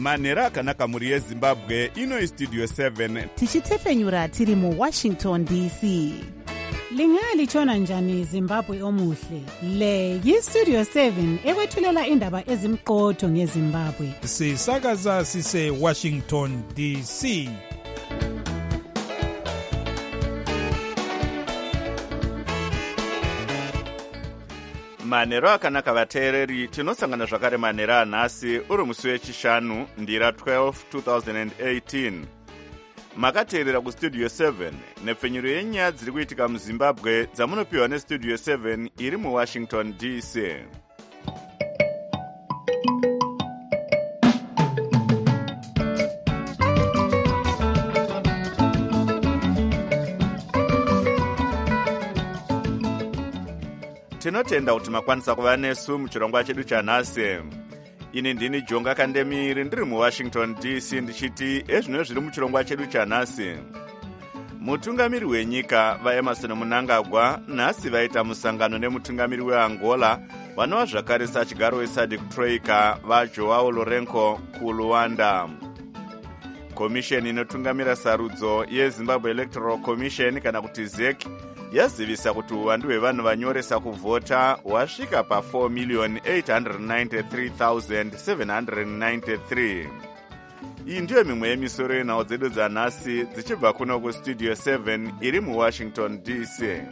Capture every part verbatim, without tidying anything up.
manhero akanaka mhuri yezimbabwe. Ino Studio seven tichitefenyura tiri muWashington D C. Lingalitshona njani Zimbabwe omuhle? Le yiStudio seven ekwethulela indaba ezimqotho ngeZimbabwe. Sisakaza sise Washington D C. manhero akanaka vateereri, tinosangana zvakare manhero anhasi uri musi wechishanu ndira twelve two thousand eighteen. Makateerera kuStudio seven nepfenyuro yenyaya dziri kuitika muZimbabwe dzamunopiwa neStudio seven iri muWashington D C. Tinotenda kuti makwanisa kuva nesu muchirongwa chedu chanhasi. Ini ndini Jonga Kandemiri ndiri muWashington D C ndichiti ezvino zviri muchirongwa chedu chanhasi. Mutungamiri wenyika vaEmerson Mnangagwa nhasi vaita musangano nemutungamiri weAngola vanova zvakare sachigaro weSADC Troika vaJoao Lourenco kuLuanda. Komisheni inotungamira sarudzo yeZimbabwe Electoral Commission kana kuti Z E C yazivisa kuti uwandu hwevanhu vanyoresa kuvhota hwasvika pa four million eight hundred ninety-three thousand seven hundred ninety-three. Iyi ndiyo mimwe yemisoro yenhau dzedu dzanhasi dzichibva kuno kuStudio seven iri muWashington D C.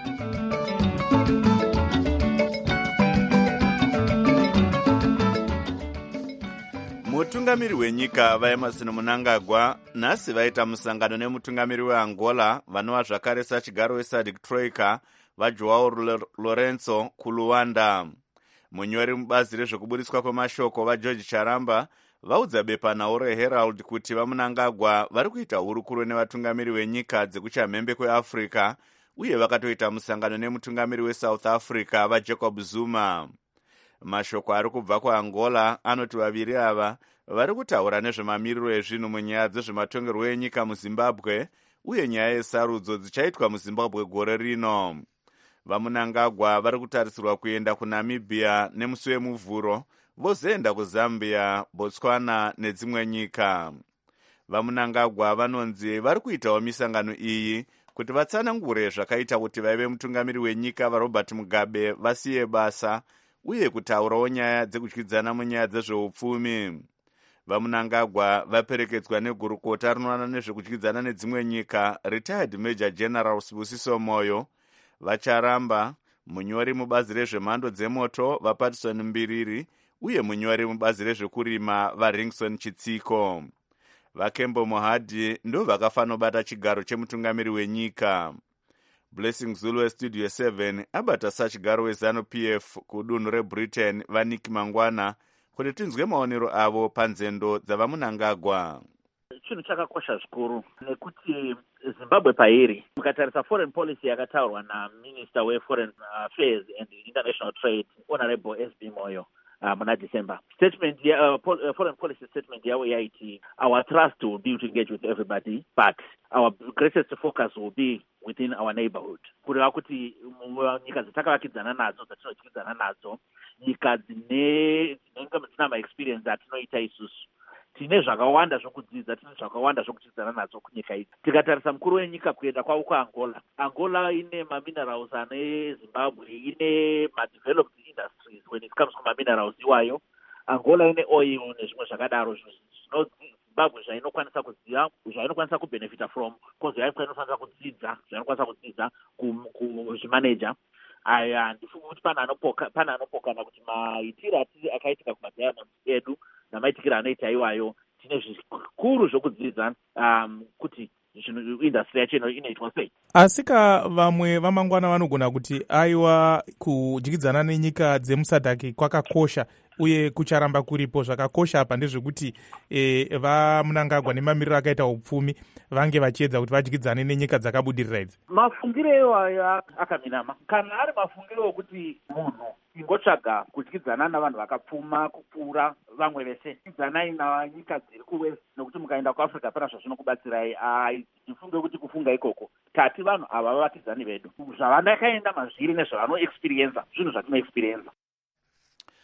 Mutungamiri wenyika vaEmerson Mnangagwa nhasi vaita musangano nemutungamiri weAngola vanova zvakare sachigaro weSADC Troika vaJoao Lourenco kuLuanda. Munyori mubazi rezvekuburiswa kwemashoko vaGeorge Charamba vaudza bepanhau reHerald kuti vaMnangagwa vari kuita hurukuro nevatungamiri wenyika dzekuchamhembe kweAfrica uye vakatoita musangano nemutungamiri weSouth Africa vaJacob Zuma. Mashoko ari kubva kuAngola anoti vaviri ava vari kutaura nezvemamiriro ezvinhu munyaya dzezvematongerwo enyika muZimbabwe uye nyaya yesarudzo dzichaitwa muZimbabwe gore rino. VaMnangagwa vari kutarisirwa kuenda kuNamibia nemusi wemuvhuro vozoenda kuZambia, Botswana nedzimwe nyika. VaMnangagwa vanonzi vari kuitawo misangano iyi kuti vatsanangure zvakaita kuti vaive mutungamiri wenyika vaRobert Mugabe vasiye basa uye kutaurawo nyaya dzekudyidzana munyaya dzezveupfumi. VaMnangagwa vaperekedzwa negurukota rinoona nezvekudyidzana nedzimwe nyika retired Major General Sibusiso Moyo, vaCharamba, munyori mubazi rezvemhando dzemoto vaPatterson Mbiriri uye munyori mubazi rezvekurima vaRingson Chitsiko. VaKembo Mohadi ndo vakafanobata chigaro chemutungamiri wenyika. Blessing Zulu weStudio seven abata sachigaro weZanu-P F kudunhu reBritain vaNick Mangwana kuti tinzwe maonero avo panzendo dzavaMnangagwa. Chinhu chakakosha zvikuru nekuti Zimbabwe pairi mukatarisa foreign policy yakataurwa naMinister weForeign Affairs and International Trade Honorable S B Moyo Uh, muna December. Statement, uh, pol uh, foreign policy statement yawo yaiti, our trust will be to engage with everybody, but our greatest focus will be within our neighborhood. Kureva kuti nyika dzatakavakidzana nadzo dzatinochikidzana nadzo, nyika dzine dzina ma-experience atinoita isusu. Tine zvakawanda zvokudzidza, tine zvakawanda zvokuchidzana nadzo kunyika idzi. Tikatarisa mukuru wenyika kuenda kwavo kuAngola. Angola ine ma-minerals ane Zimbabwe, ine ma-developed industries when it comes to ma-minerals iwayo. Angola ine oil nezvimwe zvakadaro zvino Zimbabwe zvainokwanisa kuziva, zvainokwanisa kubenefita from, because yaiko inokwanisa kudzidza, zvainokwanisa kudzidza kuzvimanager. Aya ndifunga kuti pana anopoka pana anopokana kuti maitiro akaitika kumadiamonds edu namaitikira anoita iwayo tine zvikuru zvokudzidza um, kuti industry yacho inoitwa sei. Asika vamwe vamangwana vanogona kuti aiwa kudyidzana nenyika dzemusadhaki kwakakosha uye kucharamba kuripo zvakakosha apa ndezvekuti e, vaMnangagwa nemamiriro akaita upfumi vange vachiedza kuti vadyidzane nenyika dzakabudirira idzi. Mafungiro ewayo akaminama. Kana ari mafungiro okuti munhu ingotsvaga kudyidzana navanhu vakapfuma kupfuura vamwe vese, kudyidzanai nanyika dziri kuwest nokuti mukaenda kuAfrica pana zvazvinokubatsirai, ai ndifunge kuti kufunga ikoko tati vanhu ava vavakidzani vedu zvavandakaenda mazviri nezvavano experience zvinhu zvatino experience.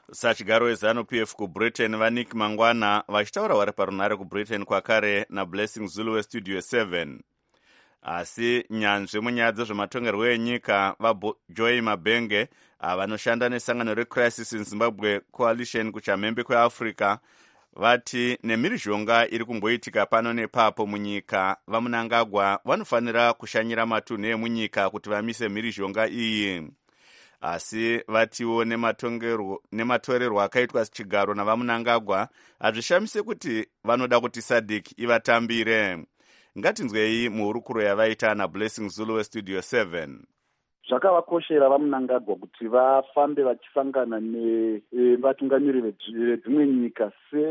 sachigaro weZanu P F kubritain vanik mangwana vachitaura vari parunhare kubritain kwakare nablessing zulu westudio seven. Asi nyanzvi munyaya dzezvematongerwo enyika vajoy mabenge vanoshanda nesangano recrisis in Zimbabwe coalition kuchamhembe kweafrica vati nemhirizhonga iri kumboitika pano nepapo munyika vamunangagwa vanofanira kushanyira matunhu emunyika kuti vamise mhirizhonga iyi. Asi vatiwo nematorerwo akaitwa chigaro navamunangagwa hazvishamise kuti vanoda kuti SADC ivatambire. Ngatinzwei muhurukuro yavaita nablessing zulu westudio seven. Zvakavakoshera vamunangagwa kuti vafambe vachisangana nevatungamiri vedzimwe nyika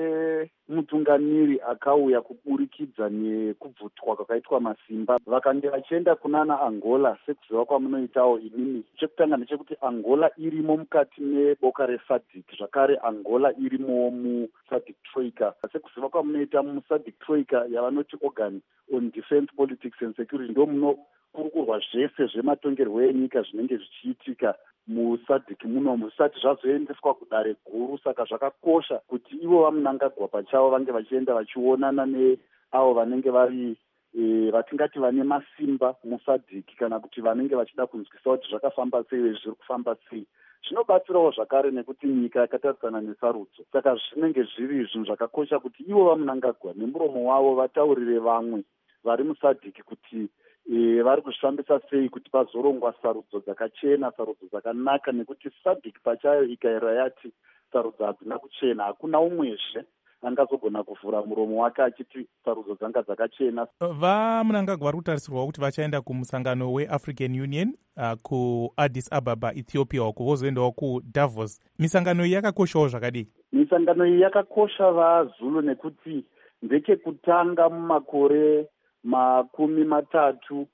semutungamiri akauya kuburikidza nekubvutwa kwakaitwa masimba. Vakange vachienda kunana Angola sekuziva kwamunoitawo inini. Chekutanga ndechekuti Angola irimo mukati meboka reSADC, zvakare Angola irimo muSADC Troika. Sekuziva kwamunoita muSADC Troika yavanoti Organ on Defense Politics and Security ndo muno kurukurwa zvese zvematongerwo enyika zvinenge zvichiitika muSADC muno musati zvazoendeswa kudare guru. Saka zvakakosha kuti ivo vamunangagwa pachavo vange vachienda vachionana neavo vanenge vari e, vatingati vane masimba muSADC kana kuti vanenge vachida kunzwisa kuti zvakafamba sei zviri kufamba sei. Zvinobatsirawo zvakare nekuti nyika yakatarisana nesarudzo. Saka zvinenge zviri zvinhu zvakakosha kuti ivo vamunangagwa nemuromo wavo vataurire vamwe vari muSADC kuti E, vari kuzvifambisa sei kuti pazorongwa sarudzo dzakachena, sarudzo dzakanaka, nekuti SADC pachayo ikaira yati sarudzo hadzina kuchena, hakuna umwezve angazogona kuvhura muromo wake achiti sarudzo dzanga dzakachena. Vamunangagwa vari kutarisirwa kuti vachaenda kumusangano weAfrican Union uh, kuAddis Ababa Ethiopia uko vozoendawo kuDavos. Misangano iyi yakakoshawo zvakadii? Misangano iyi yakakosha vaZulu nekuti ndechekutanga mumakore makumi matatu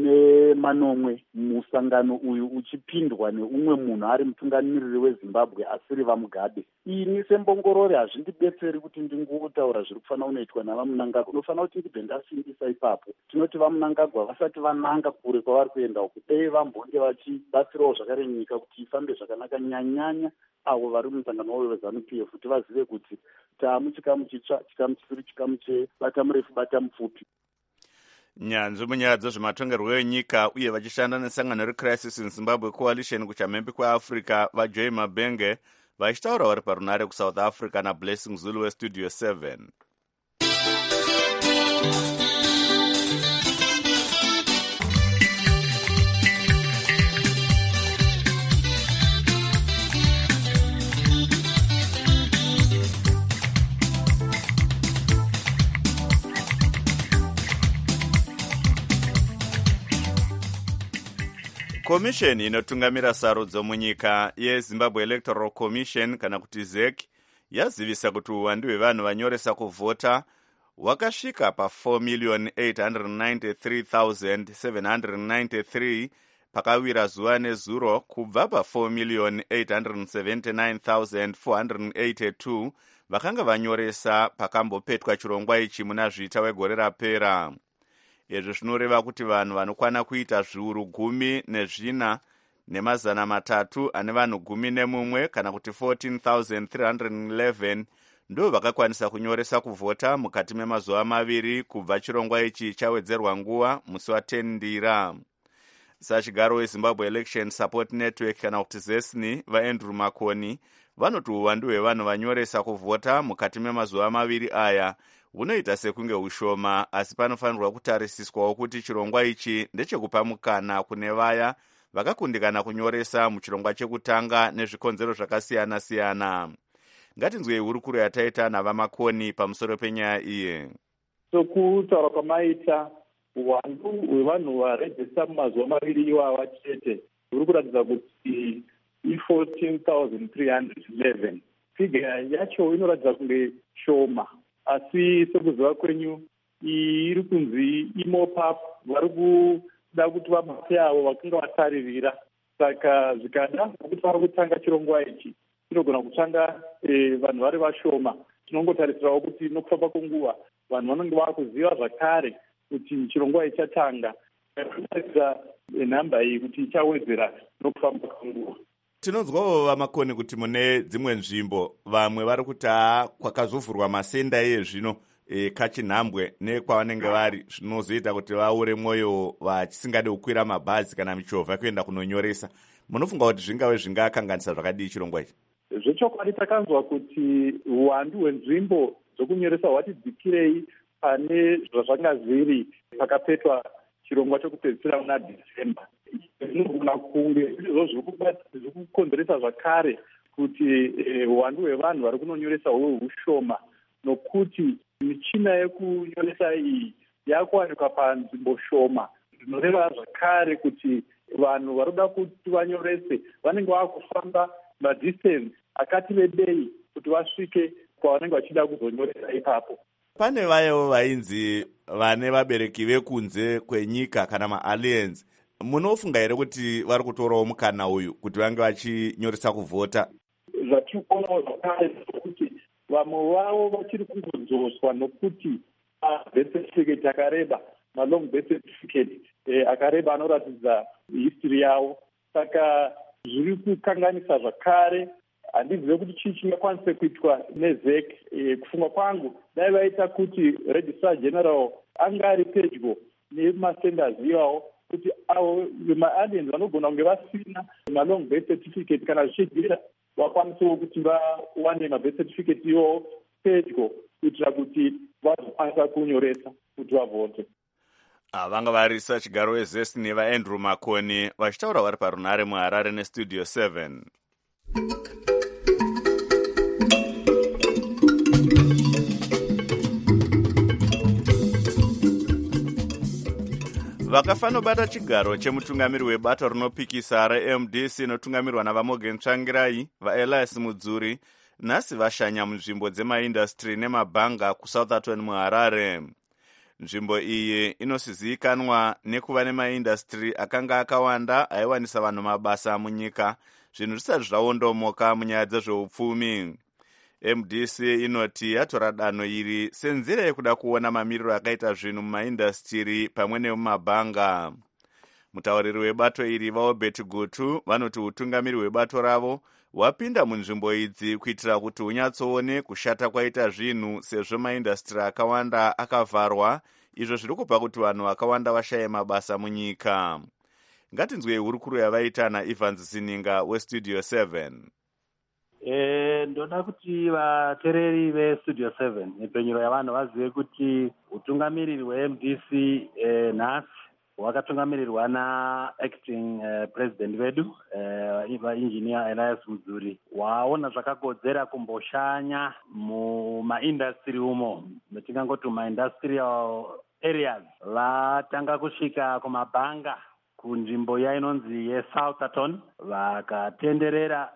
nemanomwe musangano uyu uchipindwa neumwe munhu ari mutungamiriri weZimbabwe asiri vaMugabe. Ini sembongorori hazvindibetseri kuti ndingotaura zviri kufanira kunoitwa navamunangagwa. Unofanira kuti ndibve ndasimbisa ipapo. Tinoti vamunangagwa vasati vananga kure kwavari kuendawo kudai vambonge vachibatsirawo zvakare nyika kuti ifambe zvakanaka, nyanyanya avo vari mumusangano wavo weZanu P F kuti vazive kuti taamu chikamu chitsva, chikamu chisiri chikamu chebata murefu bata mupfupi. Nyanzvi munyaya dzezvematongerwo enyika uye vachishanda nesangano recrisis in Zimbabwe coalition kuchamhembe kweafrica vajoy mabenge vachitaura vari parunhare kuSouth Africa nablessing zulu westudio seven. Komisheni inotungamira sarudzo munyika yeZimbabwe Electoral Commission kana kuti Z E C yazivisa kuti uwandu hwevanhu vanyoresa kuvhota hwakasvika pa four million eight hundred ninety-three thousand seven hundred ninety-three pakawira zuva nezuro kubva pa four million eight hundred seventy-nine thousand four hundred eighty-two vakanga vanyoresa pakambopetwa chirongwa ichi muna zvita wegore rapera. Izvi zvinoreva kuti vanhu vanokwana kuita zviuru gumi nezvina nemazana matatu ane vanhu gumi nemumwe kana kuti fourteen thousand three hundred eleven ndo vakakwanisa kunyoresa kuvhota mukati memazuva maviri kubva chirongwa ichi chawedzerwa nguva musi wa10 ndira. Sachigaro weZimbabwe Election Support Network kana kuti ZESNI vaAndrew Makoni vanoti uwandu hwevanhu vanyoresa kuvhota mukati memazuva maviri aya hunoita sekunge ushoma, asi panofanirwa kutarisiswawo kuti chirongwa ichi ndechekupa mukana kune vaya vakakundikana kunyoresa muchirongwa chekutanga nezvikonzero zvakasiyana siyana. Ngatinzwei hurukuro yataita navamakoni pamusoro penyaya iyi. Sokutaura kwamaita uwandu hwevanhu varejista mumazuva maviri iwawa chete huri kuratidza kuti i-fourteen thousand three hundred eleven. Figa yacho inoratidza kunge shoma, asi sekuziva kwenyu iri kunzi imopap vari kuda kuti vabate avo vakanga vataririra. Saka zvikada kuti vari kutanga chirongwa ichi chinogona kutanga e, vanhu vari vashoma. Tinongotarisirawo kuti nokufamba kwenguva vanhu vanenge vava kuziva zvakare kuti chirongwa ichi chatanga. Tarisira nhamba iyi kuti ichawedzera nokufamba kwenguva. Tinonzwawo vamakoni kuti mune dzimwe nzvimbo vamwe vari kuti haa kwakazovhurwa masenda iye zvino e, kachinhambwe nekwavanenge vari zvinozoita kuti vaure mwoyo vachisingade kukwira mabhazi kana michovha kuenda kunonyoresa. Munofunga kuti zvingave zvingakanganisa zvakadii chirongwa ichi? Zvechokwadi takanzwa kuti uwandu hwenzvimbo dzokunyoresa hwati dzikirei pane zvazvanga zviri pakapetwa chirongwa chokupedzisira muna December. Zvinogona kunge izvo zviri kukonzeresa zvakare kuti uwandu hwevanhu vari kunonyoresa huve hushoma, nokuti michina yekunyoresa iyi yakuwanikwa panzvimbo shoma. Zvinoreva zvakare kuti vanhu varoda kuti vanyorese vanenge vakufamba madistance akati rebei kuti vasvike kwavanenge vachida kuzonyoresa ipapo. Pane vayewo vainzi vane vabereki vekunze kwenyika kana maaliens. Munofunga here kuti vari kutorawo mukana uyu kuti vange vachinyoresa kuvhota? Zvatiri kuonawo zvakare kuti vamwe vavo vachiri kungodzoswa nokuti birth certificate akareba, malong birth certificate eh, akareba anoratidza history yavo. Saka zviri kukanganisa zvakare. Handizive kuti chii chingakwanise kuitwa nezek. E, kufunga kwangu dai vaita kuti registrar general anga ari pedyo nemasenders iwawo kuti avo maaliens vanogona kunge vasina malong birth certificate kana zvichibvira vakwanisewo kuti vawane mabirth certificate iwawo pedyo kuitira kuti vazokwanisa kunyoresa kuti vavhote. Vanga varisa chigaro wezesi nevaandrew Makoni vachitaura vari parunhare muHarare nestudio seven. Vakafanobata chigaro chemutungamiri webato rinopikisa reM D C inotungamirwa navaMorgan Tsvangirai, vaElias Mudzuri, nhasi vashanya munzvimbo dzemaindastry nemabhanga kuSouthampton muHarare. Nzvimbo iyi inosizivikanwa nekuva nemaindastry akanga akawanda aiwanisa vanhu mabasa munyika, zvinhu zvisati zvaondomoka munyaya dzezveupfumi. M D C inoti yatora danho iri senzira yekuda kuona mamiriro akaita zvinhu mumaindastiri pamwe nemumabhanga. Mutauriri webato iri vaObert Gutu vanoti utungamiri hwebato ravo hwapinda munzvimbo idzi kuitira kuti hunyatsoone kushata kwaita zvinhu sezvo maindastiri akawanda akavharwa, izvo zviri kupa kuti vanhu vakawanda vashaye mabasa munyika. Ngatinzwei hurukuro yavaita naEvans Sininga westudio seven. E, ndoda kuti vateereri vestudio seven nepenyero yavanhu vazive kuti utungamiriri hweM D C e, nhasi hwakatungamirirwa naacting uh, president vedu uh, vaengineer Elias Mudzuri. Waona zvakakodzera kumboshanya mumaindastry umo, metingangoti mumaindustrial areas. Vatanga kusvika kumabhanga kunzvimbo yainonzi yeSouthampton, vakatenderera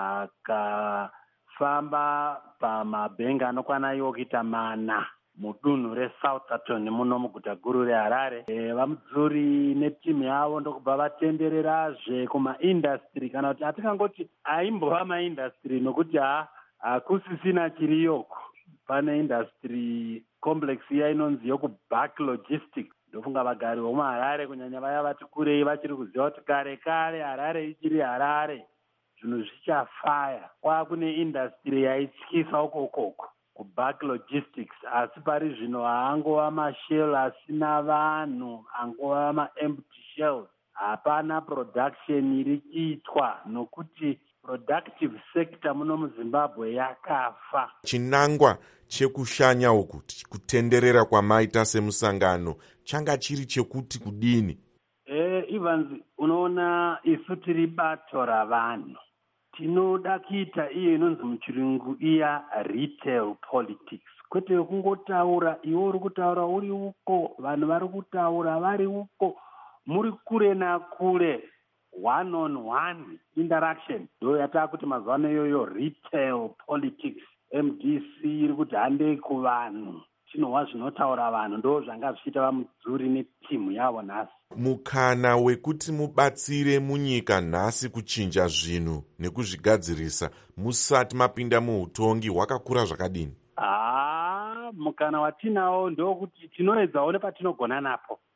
vakafamba pamabhenga anokwana iwo kuita mana mudunhu reSouthampton muno muguta guru reHarare. E, vaMudzuri netimu yavo ndokubva vatendererazve kumaindastry, kana kuti hatingangoti aimbova maindastry nokuti ha hakusisina chiriyoko. Pane industry complex iya inonzi yokuBuck Logistics. Ndofunga vagari vomuHarare kunyanya vaya vati kurei vachiri kuziva kuti kare kare Harare ichiri Harare zvinhu zvichafaya. Kwakune industry yaityisa ukokoko kuBuck Logistics, asi pari zvino haangova mashell asina vanhu, angova maempty shells. Hapana production iri kuitwa nokuti productive sector muno muZimbabwe yakafa. Chinangwa chekushanya uku kutenderera kwamaita semusangano changa chiri chekuti kudini? Eh, Evans, unoona isu tiri bato ravanhu tinoda kuita iyo inonzi muchirungu iya retail politics, kwete kungotaura iwe uri kutaura uri uko, vanhu vari kutaura vari uko, muri kure nakure, one on one interaction. Ndo yataa kuti mazuva ano iyoyo retail politics. M D C iri kuti handei kuvanhu, chinova zvinotaura vanhu, ndo zvanga zvichiita vaMudzuri netimu yavo nhasi. Mukana wekuti mubatsire munyika nhasi kuchinja zvinhu nekuzvigadzirisa musati mapinda muutongi hwakakura zvakadini? Ah, mukana watinawo ndokuti tinoedzawo nepatinogona napo.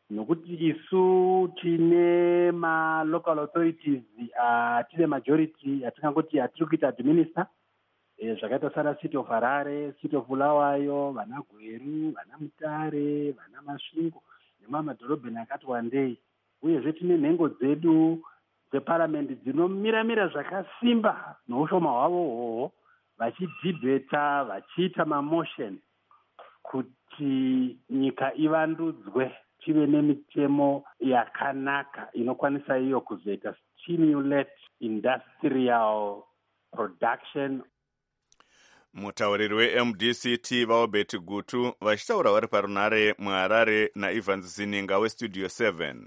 nokuti isu tine ma-local authorities uh, tine majority atingangoti atiri kuita administer e, zvakaita sana city of Harare, city of Bulawayo, vana Gweru, vana Mutare, vana Masvingo nemamadhorobheni akati wandei. Uyezve tine nhengo dzedu dzeparamendi dzinomiramira zvakasimba noushoma hwavo hwohwo vachidhibheta vachiita mamotion kuti nyika ivandudzwe tive nemitemo yakanaka inokwanisa iyo kuzoita stimulate industrial production. Mutauriri we-M D C T vaobert Gutu vachitaura vari parunare muHarare naEvans Zininga westudio seven.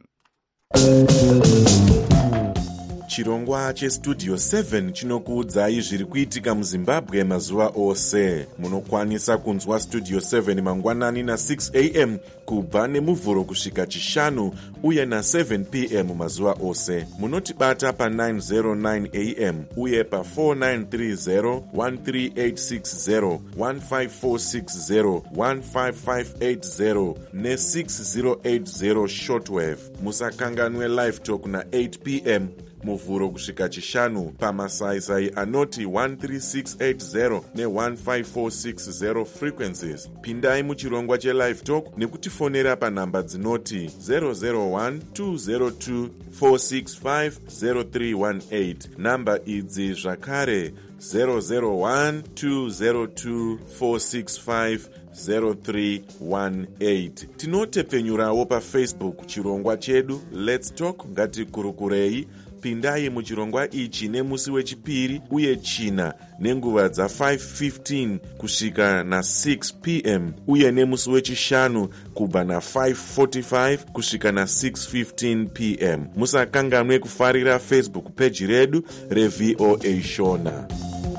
Chirongwa chestudio seven chinokuudzai zviri kuitika muZimbabwe mazuva ose. Munokwanisa kunzwa studio seven mangwanani na six a m kubva nemuvhuro kusvika chishanu uye na seven p m mazuva ose. Munotibata pa nine oh nine a m uye pa four nine three zero, one three eight six zero, one five four six zero, one five five eight zero ne six zero eight zero shortwave. Musakanganwe live talk na eight p m muvhuro kusvika chishanu pamasaisai anoti one three six eight zero ne one five four six zero frequencies. Pindai muchirongwa chelive talk nekutifonera panhamba dzinoti zero zero one two zero two four six five zero three one eight. Namba idzi zvakare zero zero one two zero two four six five zero three one eight. Tinotepfenyurawo pafacebook chirongwa chedu Let's Talk ngatikurukurei. Pindai muchirongwa ichi nemusi wechipiri uye china nenguva dza five fifteen kusvika na six p m uye nemusi wechishanu kubva na five forty-five kusvika na six fifteen p m. Musakanganwe kufarira Facebook page redu reV O A Shona.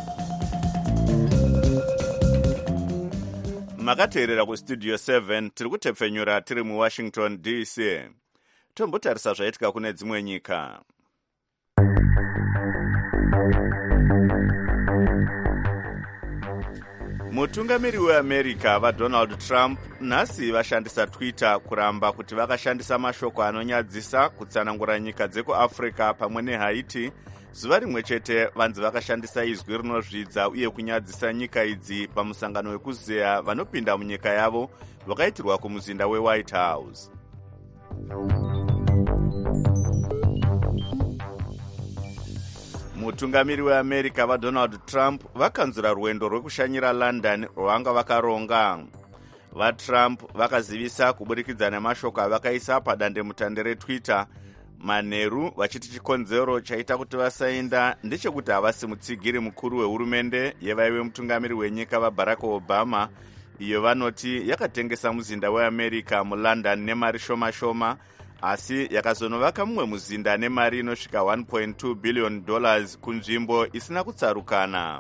Makateerera kustudio seven tiri kutepfenyura tiri muWashington D C. Tombotarisa zvaitika kune dzimwe nyika. Mutungamiri weAmerica vaDonald Trump nhasi vashandisa Twitter kuramba kuti vakashandisa mashoko anonyadzisa kutsanangura nyika dzekuAfrica pamwe neHaiti. Zuva rimwe chete vanzi vakashandisa izwi rinozvidza uye kunyadzisa nyika idzi pamusangano wekuzeya vanopinda munyika yavo wakaitirwa kumuzinda weWhite House. Mutungamiri weAmerica vaDonald Trump vakanzura rwendo rwekushanyira London rwanga vakaronga. VaTrump vakazivisa kuburikidza nemashoko avakaisa padandemutande reTwitter manheru vachiti chikonzero chaita kuti vasaenda ndechekuti havasi mutsigiri mukuru wehurumende yevaive mutungamiri wenyika vaBarack Obama, iyo vanoti yakatengesa muzinda weAmerica muLondon nemari shoma shoma, asi yakazonovaka mumwe muzinda nemari inosvika one point two billion dollars kunzvimbo isina kutsarukana.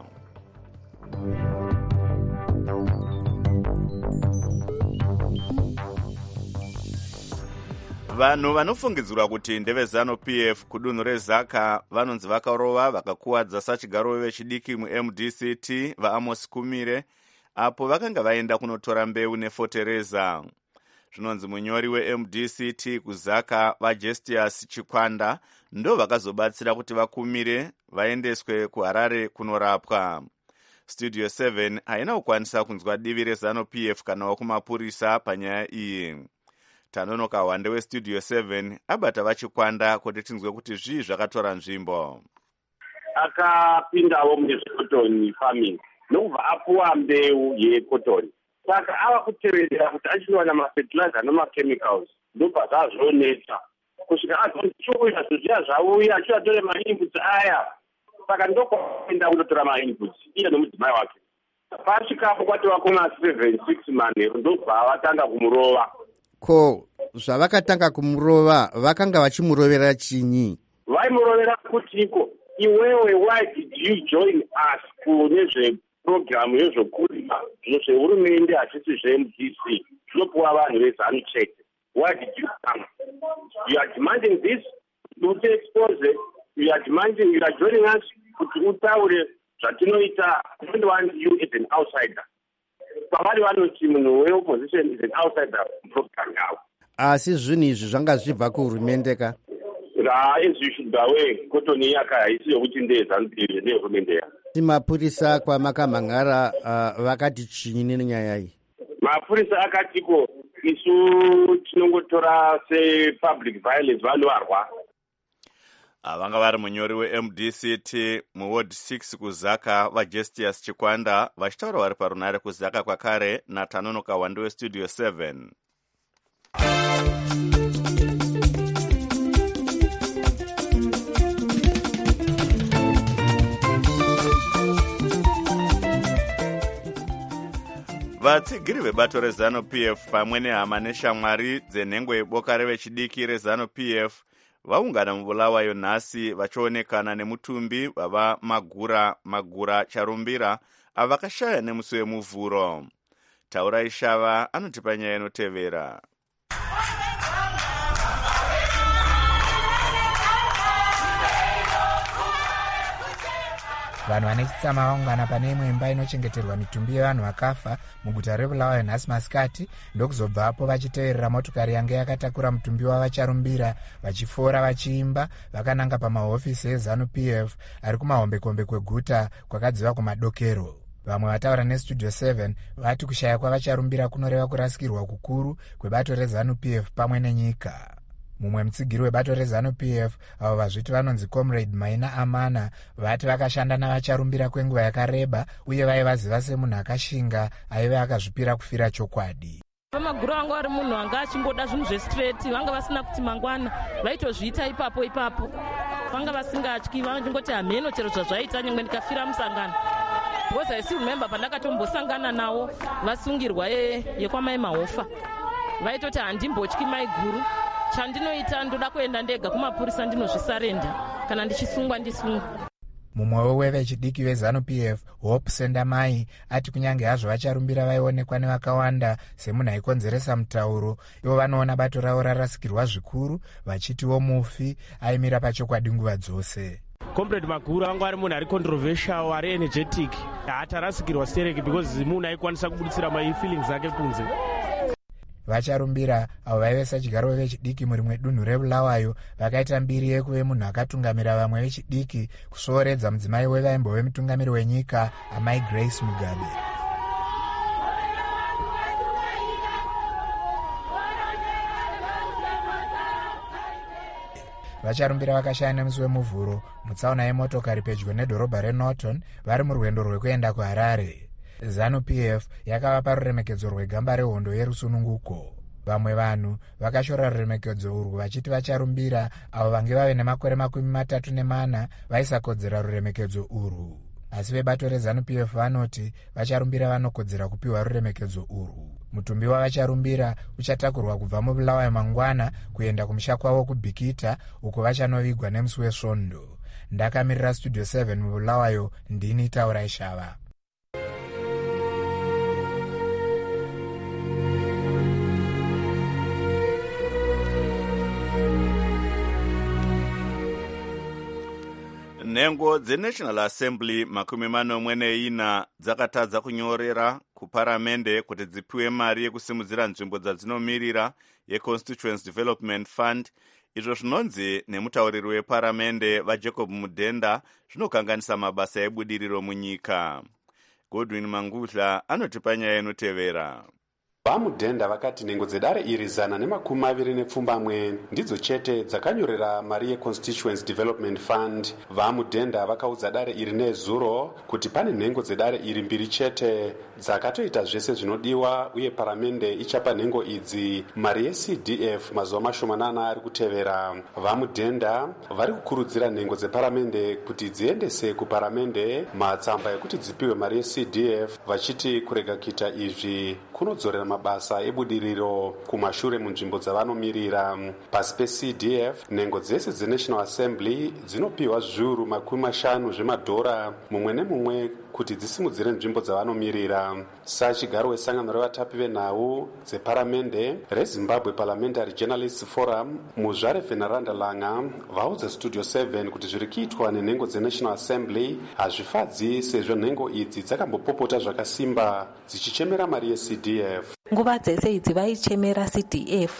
Vanhu vanofungidzirwa kuti ndevezanu P F kudunhu reZaka vanonzi vakarova vakakuwadza sachigaro vechidiki muM D C T vaAmos Kumire apo vakanga vaenda kunotora mbeu nefotereza. Zvinonzi munyori weM D C T kuZaka vaJustice Chikwanda ndo vakazobatsira kuti vakumire vaendeswe kuHarare kunorapwa. Studio seven haina kukwanisa kunzwa divi rezanu P F kana wakumapurisa panyaya iyi. Tanonoka wande westudio seven abata vachikwanda kuti tinzwe kuti zvii zvakatora nzvimbo. Akapindawo mune zvekotoni farming nokubva apuwa mbeu yekotoni, saka ava kuteverera kuti achinowana mafertilizer nemachemicals ndobva zvazonetsa kusvika azochukuita zviya zvauya achivatore mainputs aya, saka ndokwaenda kunotora mainputs iye nomudzimai wake. Pasvikapo kwati wakona seven six manheru ndobva vatanga kumurova. Ko zvavakatanga kumurova vakanga vachimurovera chinyi? Vaimurovera kutiko iwewe, why did you join us kune zveprogramu yezvokurima zvehurumende hachisi zveM D C zvinopuwa vanhu vezanu chete? Why did you come? You are demanding this kuti expose, you are demanding, you are joining us kuti utaure zvatinoita. I don't want you as an outsider. Pavari vanoti munhu weopposition is an outsider program yavo. asi zvinhu izvi zvanga zvibva kuhurumende ka izvi zvichibvawe kotoni yaka haisi yokuti ndezanu p f nehurumende ya mapurisa kwamakamhangara uh, vakati chinyi nenyaya iyi? Mapurisa akatiko isu tinongotora sepublic violence vanhu varwa. Vanga vari munyori we-M D C T muward six kuzaka vajustice Chikwanda vachitaura vari parunare kuzaka kwakare naTanonoka Wande westudio seven. vatsigiri vebato rezanu P F pamwe nehama neshamwari dzenhengo yeboka revechidiki rezanu P F vaungana mubulawayo nhasi vachionekana nemutumbi vava magura magura charumbira ava vakashaya nemusi wemuvhuro. Taurai Shava anotipa nyaya inotevera. vanhu vane chitsama vaungana pane imwe imba inochengeterwa mitumbi yevanhu vakafa muguta rebulawayo nhasi masikati ndokuzobvapo vachiteverera motokari yange yakatakura mutumbi wavacharumbira vachifora vachiimba vakananga pamahofisi ezanu P F ari kumahombekombe kweguta kwakadziva kumadokero. Vamwe vataura nestudio seven vati kushaya kwavacharumbira kunoreva kurasikirwa kukuru kwebato rezanu P F pamwe nenyika. Mumwe mutsigiri webato rezanu P F avo vazviti vanonzi Comrade Maina Amana vati vakashanda navacharumbira kwenguva yakareba uye vaivaziva semunhu akashinga aive akazvipira kufira chokwadi. Vamaguru vanga vari munhu anga achingoda zvinhu zvestraight, vanga vasina kuti mangwana vaitozviita ipapo ipapo, vanga vasingatyi, vangoti hameno chero zvazvaita nyangwe ndikafira musangano. Because I still remember pandakatombosangana nawo vasungirwa yekwamai Mahofa vaitoti handimbotyi mai guru, chandinoita ndoda kuenda ndega kumapurisa ndinozvisarenda kana ndichisungwa ndisungwa. Mumwewo wevechidiki vezanu P F Hope Sendamai ati kunyange hazvo vacharumbira vaionekwa nevakawanda semunhu aikonzeresa mutauro, ivo vanoona bato ravo rarasikirwa zvikuru vachitiwo mufi aimira pachokwadi nguva dzose. Comrade Maguru vanga vari munhu ari controversial, ari energetic, haatarasikirwa stereki because munhu aikwanisa kubuditsira mai feelings ake kunze. Vacharumbira avo vaivesa chigaro vechidiki muri rimwe dunhu rebulawayo vakaita mbiri yekuve munhu akatungamira vamwe vechidiki kusooredza mudzimai wevaimbo mutungamiri wenyika amai Grace Mugabe. Vacharumbira vakashaya nemusi wemuvhuro mutsaona yemotokari pedyo nedhorobha reNorton vari murwendo rwekuenda kuHarare. ZANU P F yakavapa ruremekedzo rwegamba rehondo yerusununguko. Vamwe vanhu vakashora ruremekedzo urwu vachiti vacharumbira avo vange vave nemakore makumi matatu nemana vaisakodzera ruremekedzo urwu. Asi vebato rezanu P F vanoti vacharumbira vanokodzera kupiwa ruremekedzo urwu. Mutumbi wavacharumbira uchatakurwa kubva mubulawayo mangwana kuenda kumusha kwavo kuBhikita uko vachanovigwa nemusi wesvondo. Ndakamirira studio seven mubulawayo, ndini Taurai Shava. Nhengo dzeNational Assembly makumi manomwe neina dzakatadza kunyorera kuparamende kuti dzipiwe mari yekusimudzira nzvimbo dzadzinomirira yeConstituents Development Fund. Izvo zvinonzi nemutauriri weparamende vaJacob Mudhenda zvinokanganisa mabasa ebudiriro munyika. Godwin Mangudla anotipa nyaya inotevera. VaMudhenda vakati nhengo dzedare iri zana nemakumi maviri nepfumbamwe ndidzo chete dzakanyorera mari yeConstituents Development Fund. VaMudhenda vakaudza dare iri nezuro kuti pane nhengo dzedare iri mbiri chete dzakatoita zvese zvinodiwa uye paramende ichapa nhengo idzi mari yeC D F mazuva mashomanana ari kutevera. VaMudhenda vari kukurudzira nhengo dzeparamende kuti dziendese kuparamende matsamba ekuti dzipiwe mari yeC D F vachiti kurega kuita izvi kunodzorera mabasa ebudiriro kumashure munzvimbo dzavanomirira. Pasi peC D F nhengo dzese dzeNational Assembly dzinopiwa zviuru makumi mashanu zvemadhora mumwe nemumwe kuti dzisimudzire nzvimbo dzavanomirira. Sachigaro wesangano revatapi venhau dzeparamende rezimbabwe Parliamentary Journalists Forum, muzvare Veneranda Langa vaudza Studio seven kuti zviri kuitwa nenhengo dzeNational Assembly hazvifadzi, sezvo nhengo idzi dzakambopopota zvakasimba dzichichemera mari yeC D F. Nguva dzese idzi vaichemera C D F.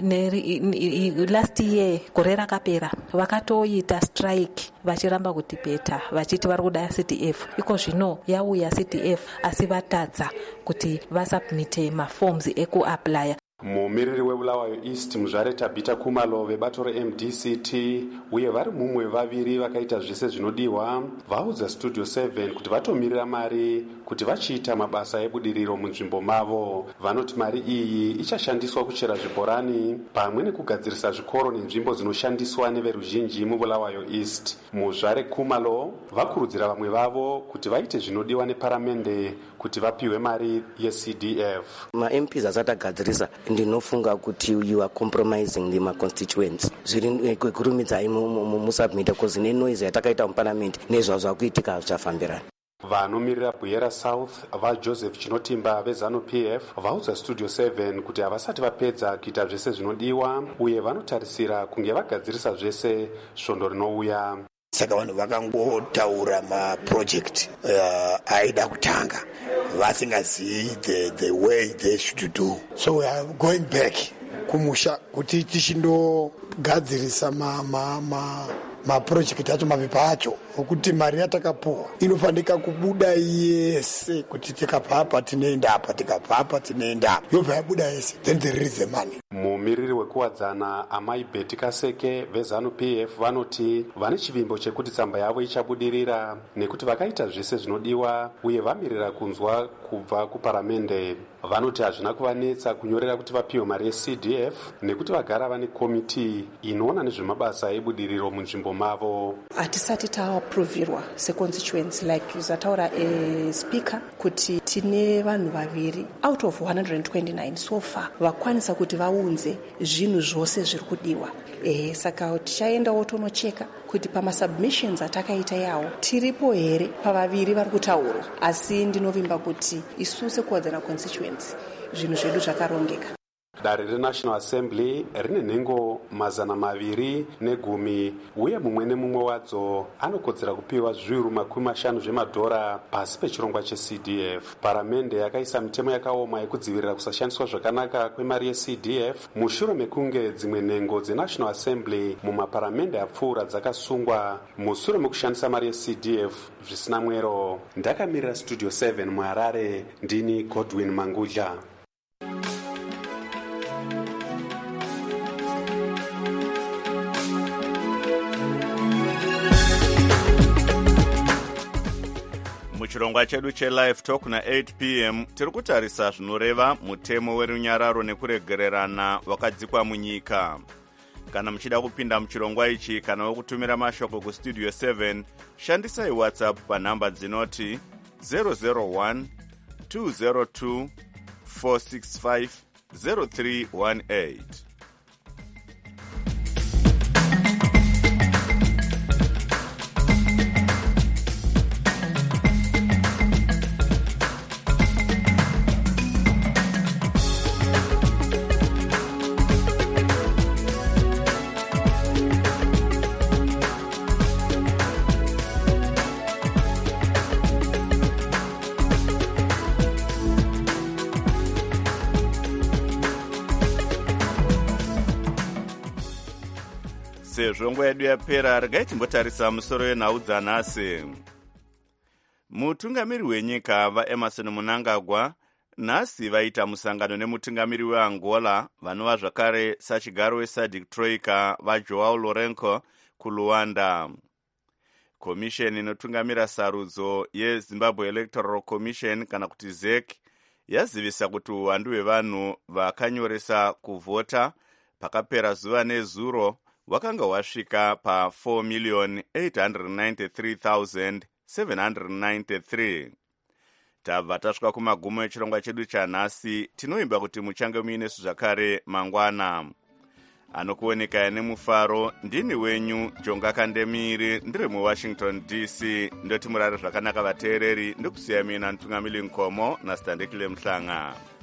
Last year gore rakapera vakatoita strike vachiramba kutipeta vachiti vari kuda C D F. Iko zvino yauya C D F asi vatadza kuti vasubmite maforms ekuaplya. Mumiriri webulawayo East muzvare Tabita Kumalo vebato reM D C T uye vari mumwe vaviri vakaita zvese zvinodiwa vaudza Studio seven kuti vatomirira mari kuti vachiita mabasa ebudiriro munzvimbo mavo. Vanoti mari iyi ichashandiswa kuchera zvibhorani pamwe nekugadzirisa zvikoro nenzvimbo dzinoshandiswa neveruzhinji mubulawayo East. Muzvare Kumalo vakurudzira vamwe vavo kuti vaite zvinodiwa neparamende kuti vapiwe mari yeC D F. Ma-M Ps asati agadzirisa ndinofunga kuti you are compromising the constituents. Zviri kurumidzai musubmit cause nenoise yatakaita muparliament nezvazvo zvakuitika hazvichafambirana. Vanomirira Buyera South vaJoseph Chinotimba veZanu P F vaudza Studio seven kuti havasati vapedza kuita zvese zvinodiwa uye vanotarisira kunge vagadzirisa zvese svondo rinouya. Saka vanhu vakangotaura maproject uh, aida kutanga vasingazivi the, the way they should do. So we are going back kumusha kuti tichindogadzirisa ma, ma, ma, maprojekti acho mapepa acho okuti mari yatakapuwa inofanika kubuda yese kuti tikabva apa tinoenda apa tikabva apa tinoenda apa yobva yabuda yese then they release the money. Mumiriri wekuwadzana Amai Betty Kaseke veZanu P F vanoti vane chivimbo chekuti tsamba yavo ichabudirira nekuti vakaita zvese zvinodiwa uye vamirira kunzwa kubva kuparamende. Vanoti hazvina kuvanetsa kunyorera kuti vapiwe mari yeC D F nekuti vagara vane komiti inoona nezvemabasa ebudiriro munzvimbo mavo. Hatisati taapruvirwa seconstituents like zataura a speaker kuti tine vanhu vaviri out of one hundred twenty-nine so far vakwanisa kuti vaunze zvinhu zvose zviri kudiwa. E, saka tichaendawo tonocheka kuti pamasubmissions atakaita yawo tiripo here pavaviri vari kutaurwa, asi ndinovimba kuti isu sekuwadzana constituents zvinhu zvedu zvakarongeka. Dare reNational Assembly rine nhengo mazana maviri negumi uye mumwe nemumwe wadzo anokodzera kupiwa zviuru makumi mashanu zvemadhora pasi pechirongwa cheC D F. Paramende yakaisa mitemo yakaoma yekudzivirira kusashandiswa zvakanaka kwemari yeC D F mushure mekunge dzimwe nhengo dzeNational Assembly mumaparamende apfuura dzakasungwa mushure mekushandisa mari yeC D F zvisina mwero. Ndakamirira Studio seven muHarare, ndini Godwin Manguja. Muchirongwa chedu chelive talk na eight p m tiri kutarisa zvinoreva mutemo werunyararo nekuregererana wakadzikwa munyika. Kana muchida kupinda muchirongwa ichi kana wekutumira mashoko kustudio seven, shandisai WhatsApp panhamba dzinoti zero zero one two zero two four six five zero three one eight. Sezvo nguva yedu yapera, regai timbotarisa musoro wenhau dzanhasi. Mutungamiri wenyika vaEmerson Mnangagwa nhasi vaita musangano nemutungamiri weAngola vanova zvakare sachigaro weSADC Troika vaJoao Lourenço kuLuanda. Komisheni inotungamira sarudzo yeZimbabwe Electoral Commission kana kuti Z E C yazivisa kuti uwandu hwevanhu vakanyoresa kuvhota pakapera zuva nezuro wakanga wasvika pa four million eight hundred ninety-three thousand seven hundred ninety-three. Tabva tasvika kumagumo echirongwa chedu chanhasi. Tinoimba kuti muchange muinesu zvakare mangwana. anokuoneka nemufaro. Ndini wenyu Jonga Kandemiri, ndiri muWashington D C. Ndoti murare zvakanaka vateereri, ndikusiya mina Ntungamili Nkomo naStandekile Mhlanga.